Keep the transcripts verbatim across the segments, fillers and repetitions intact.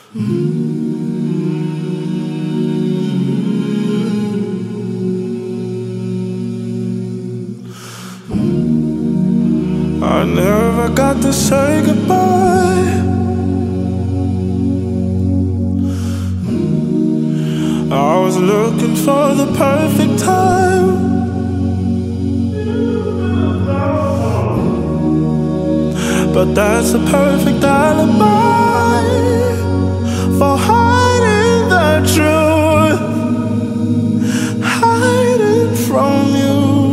I never got to say goodbye. I was looking for the perfect time, but that's a perfect alibi for hiding the truth, hiding from you.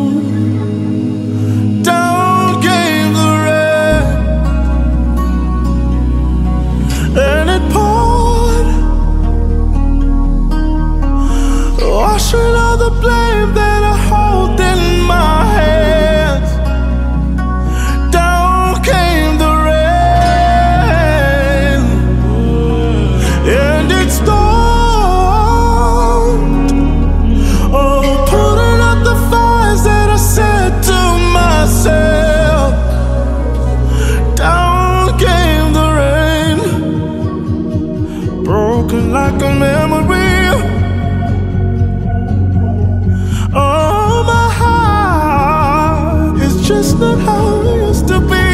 Down came the rain, and it poured, washing all the blame that I hold in my hands. Down came the rain, and it stormed. Oh, putting out the fires that I said to myself. Down came the rain, broken like a memory. Just not how it used to be.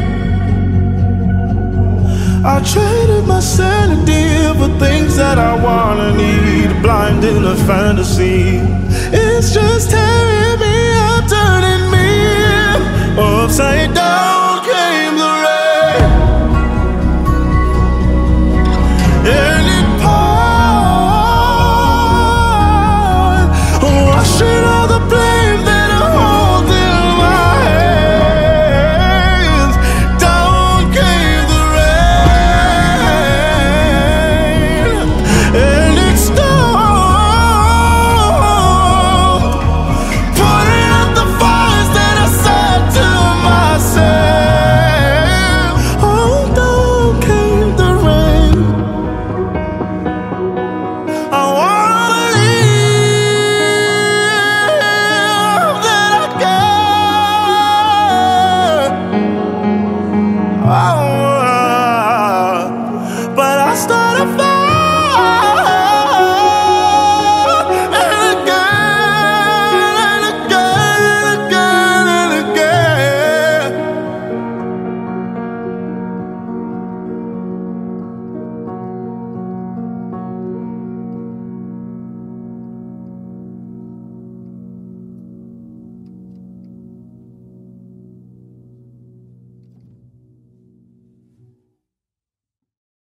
I traded my sanity for things that I wanna need, blind in a fantasy. It's just tearing me up, turning me upside down.